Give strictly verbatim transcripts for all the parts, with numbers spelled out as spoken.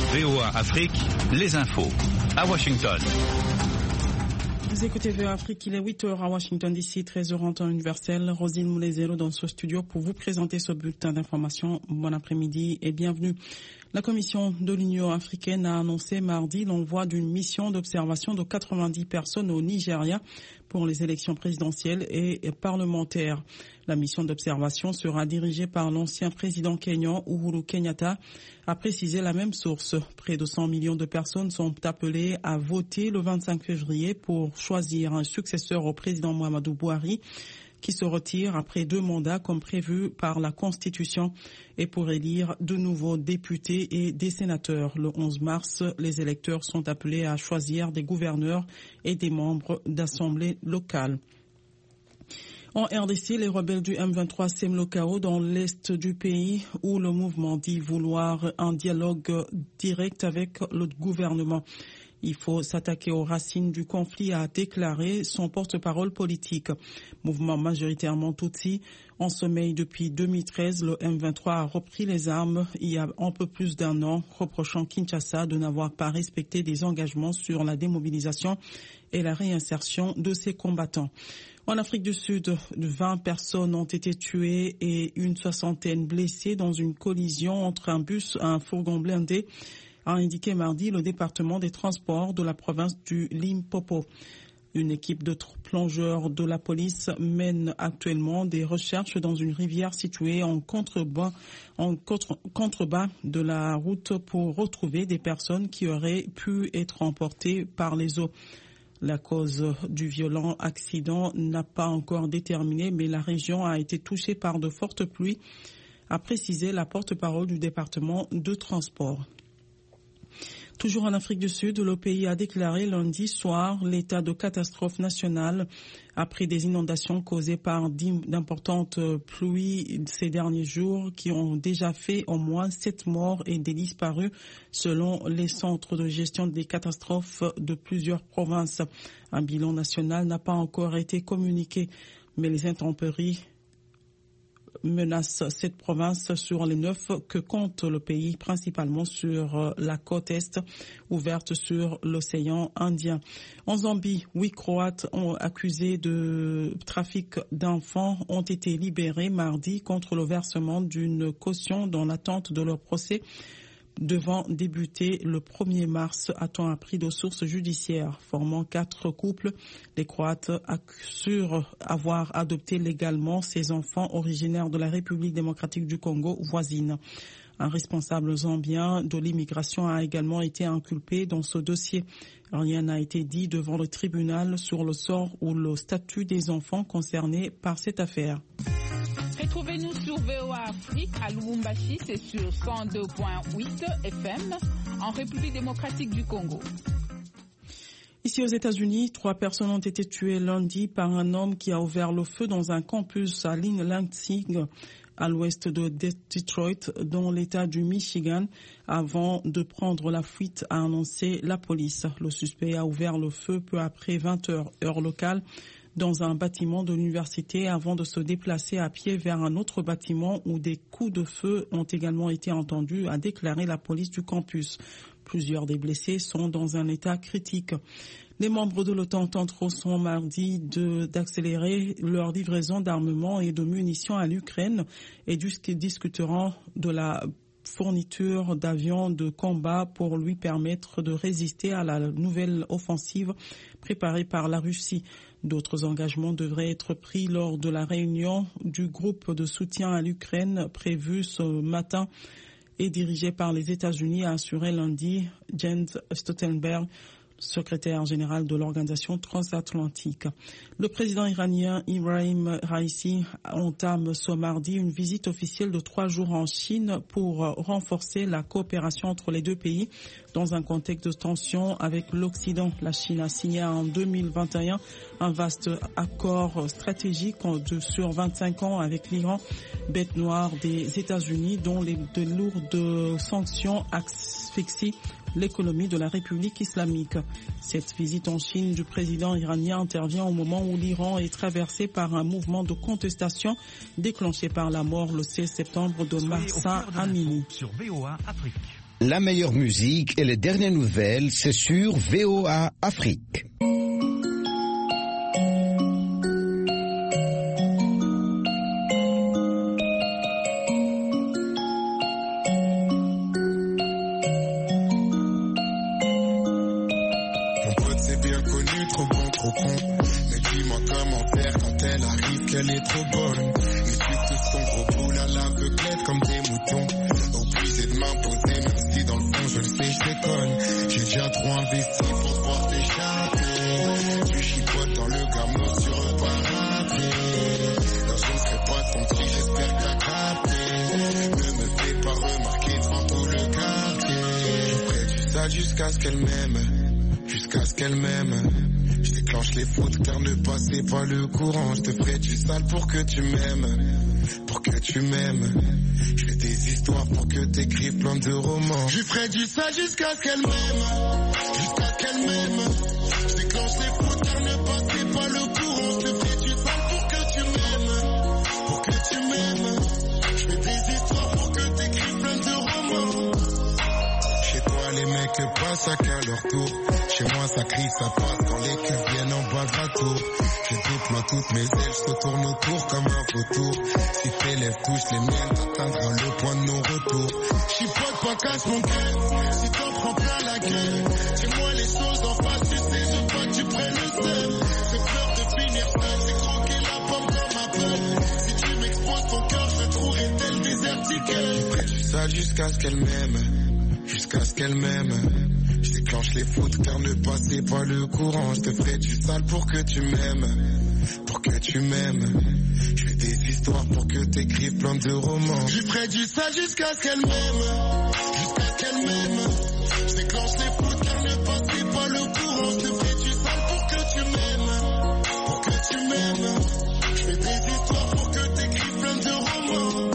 V O A Afrique, les infos à Washington. Vous écoutez V O A Afrique, il est huit heures à Washington D C, treize heures en temps universel. Rosine Moulezero dans ce studio pour vous présenter ce bulletin d'information. Bon après-midi et bienvenue. La Commission de l'Union africaine a annoncé mardi l'envoi d'une mission d'observation de quatre-vingt-dix personnes au Nigeria pour les élections présidentielles et parlementaires. La mission d'observation sera dirigée par l'ancien président kényan Uhuru Kenyatta, a précisé la même source. Près de cent millions de personnes sont appelées à voter le vingt-cinq février pour choisir un successeur au président Muhammadu Buhari, qui se retire après deux mandats comme prévu par la Constitution et pour élire de nouveaux députés et des sénateurs. Le onze mars, les électeurs sont appelés à choisir des gouverneurs et des membres d'assemblées locales. En R D C, les rebelles du M vingt-trois sèment le chaos dans l'est du pays où le mouvement dit vouloir un dialogue direct avec le gouvernement. Il faut s'attaquer aux racines du conflit, a déclaré son porte-parole politique. Mouvement majoritairement Tutsi, en sommeil depuis deux mille treize, le M vingt-trois a repris les armes il y a un peu plus d'un an, reprochant Kinshasa de n'avoir pas respecté des engagements sur la démobilisation et la réinsertion de ses combattants. En Afrique du Sud, vingt personnes ont été tuées et une soixantaine blessées dans une collision entre un bus et un fourgon blindé, a indiqué mardi le département des transports de la province du Limpopo. Une équipe de plongeurs de la police mène actuellement des recherches dans une rivière située en contrebas, en contre, contrebas de la route pour retrouver des personnes qui auraient pu être emportées par les eaux. La cause du violent accident n'a pas encore déterminé, mais la région a été touchée par de fortes pluies, a précisé la porte-parole du département de transport. Toujours en Afrique du Sud, le pays a déclaré lundi soir l'état de catastrophe nationale après des inondations causées par d'importantes pluies ces derniers jours qui ont déjà fait au moins sept morts et des disparus selon les centres de gestion des catastrophes de plusieurs provinces. Un bilan national n'a pas encore été communiqué, mais les intempéries menace cette province sur les neuf que compte le pays, principalement sur la côte est, ouverte sur l'océan Indien. En Zambie, huit Croates ont accusés de trafic d'enfants ont été libérés mardi contre le versement d'une caution dans l'attente de leur procès devant débuter le premier mars, a-t-on appris de sources judiciaires. Formant quatre couples, les Croates assurent avoir adopté légalement ces enfants originaires de la République démocratique du Congo voisine. Un responsable zambien de l'immigration a également été inculpé dans ce dossier. Rien n'a été dit devant le tribunal sur le sort ou le statut des enfants concernés par cette affaire. Retrouvez-nous sur V O A Afrique à Lubumbashi, c'est sur cent deux virgule huit F M, en République démocratique du Congo. Ici aux États-Unis, trois personnes ont été tuées lundi par un homme qui a ouvert le feu dans un campus à Lansing, à l'ouest de Detroit, dans l'État du Michigan, avant de prendre la fuite, a annoncé la police. Le suspect a ouvert le feu peu après vingt heures, heure locale, dans un bâtiment de l'université avant de se déplacer à pied vers un autre bâtiment où des coups de feu ont également été entendus, a déclaré la police du campus. Plusieurs des blessés sont dans un état critique. Les membres de l'OTAN tenteront son mardi de, d'accélérer leur livraison d'armement et de munitions à l'Ukraine et discuteront de la fourniture d'avions de combat pour lui permettre de résister à la nouvelle offensive préparée par la Russie. D'autres engagements devraient être pris lors de la réunion du groupe de soutien à l'Ukraine prévue ce matin et dirigée par les États-Unis, a assuré lundi Jens Stoltenberg, secrétaire général de l'organisation transatlantique. Le président iranien Ibrahim Raïssi entame ce mardi une visite officielle de trois jours en Chine pour renforcer la coopération entre les deux pays dans un contexte de tension avec l'Occident. La Chine a signé en deux mille vingt et un un vaste accord stratégique de, sur vingt-cinq ans avec l'Iran, bête noire des États-Unis, dont les, de lourdes sanctions asphyxient l'économie de la République islamique. Cette visite en Chine du président iranien intervient au moment où l'Iran est traversé par un mouvement de contestation déclenché par la mort le seize septembre de Mahsa Amini. Sur V O A Afrique. La meilleure musique et les dernières nouvelles, c'est sur V O A Afrique. Elle est trop bonne. Ils suivent tous son gros boule à l'aveuglette comme des moutons. Obligé de m'imposer, même si dans le fond je le sais, je déconne. J'ai déjà trop investi pour te voir t'échapper. Tu chipotes dans le gamo sur un parapluie. Non, je ne serai pas ton petit, j'espère que t'as capté. Ne me fais pas remarquer devant tout le quartier. Je ferai du sale jusqu'à ce qu'elle m'aime. Jusqu'à ce qu'elle m'aime. Je déclenche les fautes car ne passez pas le courant. Je te ferai du sale pour que tu m'aimes. Pour que tu m'aimes. Je fais des histoires pour que t'écrives plein de romans. Je ferai du sale jusqu'à ce qu'elle m'aime. Jusqu'à ce qu'elle m'aime. Je déclenche les fautes car ne passez pas le courant. Je te ferai du sale pour que tu m'aimes. Pour que tu m'aimes. Je fais des histoires pour que t'écrives plein de romans. Chez toi les mecs passent à qu'à leur tour. Chez moi ça crie, ça passe quand les culs viennent en bas de la tour. Je déploie toutes mes ailes, je te tourne autour comme un vautour. Si tes lèvres touchent les miennes, t'atteindras le point de non-retour. Chipote pas, casse mon cœur, si t'en prends plein la gueule. Dis-moi les choses en face, tu sais, je veux pas que tu prennes le seul. J'ai peur de finir seul, j'ai croqué la pomme dans ma pelle. Si tu m'exposes ton cœur, je trouverai tel désertiquel. Je ferai du sale jusqu'à ce qu'elle m'aime. Jusqu'à ce qu'elle m'aime. Je déclenche les fautes car ne passez pas le courant. Je te ferai du sale pour que tu m'aimes. Pour que tu m'aimes. Je fais des histoires pour que t'écrives plein de romans. Je ferai du sale jusqu'à ce qu'elle m'aime. Jusqu'à ce qu'elle m'aime. Je déclenche les fautes car ne passez pas le courant. Je te ferai du sale pour que tu m'aimes. Pour que tu m'aimes. Je fais des histoires pour que t'écrives plein de romans.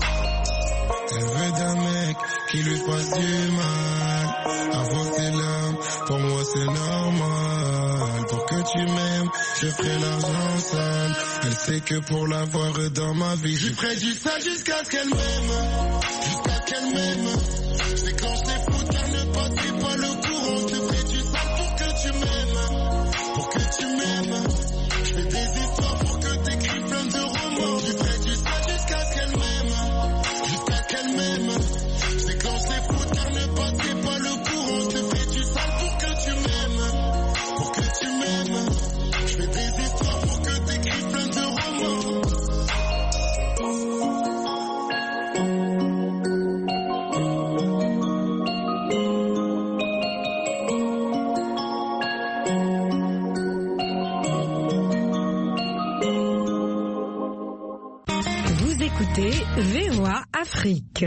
Elle veut d'un mec qui lui fasse du mal. Avant ses larmes, pour moi c'est normal. Pour que tu m'aimes, je ferai l'argent sale. Elle sait que pour l'avoir dans ma vie, je ferai du sale jusqu'à ce qu'elle m'aime. Jusqu'à ce qu'elle m'aime. Je déclenche les fautes car ne passez pas le courant. Je te ferai du sale pour que tu m'aimes. Pour que tu m'aimes. Je fais des histoires pour que t'écrives plein de romans. Je ferai du sale jusqu'à ce qu'elle m'aime. Jusqu'à ce qu'elle m'aime. Je déclenche les fautes car ne passez pas le courant. Je te ferai du sale pour que tu m'aimes. Pour que tu m'aimes. Je fais des histoires pour que t'écrives plein de romans. Vous écoutez V O A Afrique.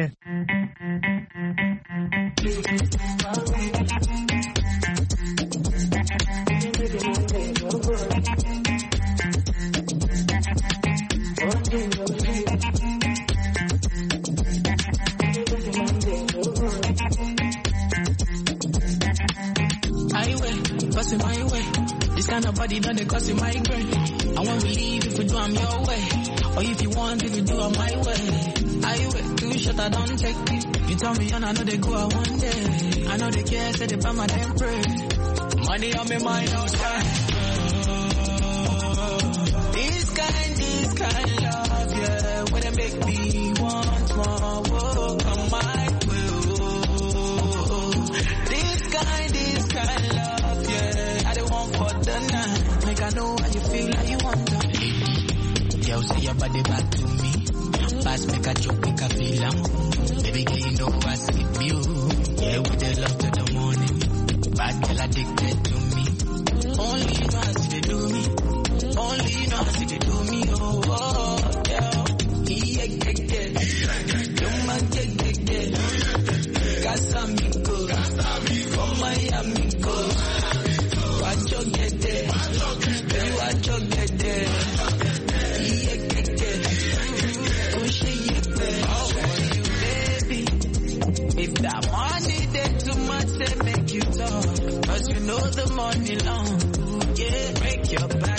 Passing my way, this kind of body done they cause it migraine. I want to leave if you do I'm your way, or if you want if you do I'm my way. I wait too short I don't take it. You tell me and I know they go out one day. I know they care, say they buy my damn pray. Money on me mind outside. This kind, this kind love, yeah, when they make me want more, whoa, come my way. This kind, this kind love, yeah, I don't want for the night. Make I know how you feel, how you want to. Yo, say your body back to me. Pass make a joke, make a feel am. Baby girl, you know I skip you. Yeah, with the love to the morning. Bad girl addicted to me. Only you know how see they do me. Only you know how see they do me. Oh, oh, yeah. Yeah, yeah, yeah. Don't mind, yeah, yeah, yeah. Casamigo. Come my amigo. Watch your get there. Baby, watch your get there. Yeah, yeah, yeah. If that money they too much, they make you talk. Cause you know the money long. Yeah, break your back.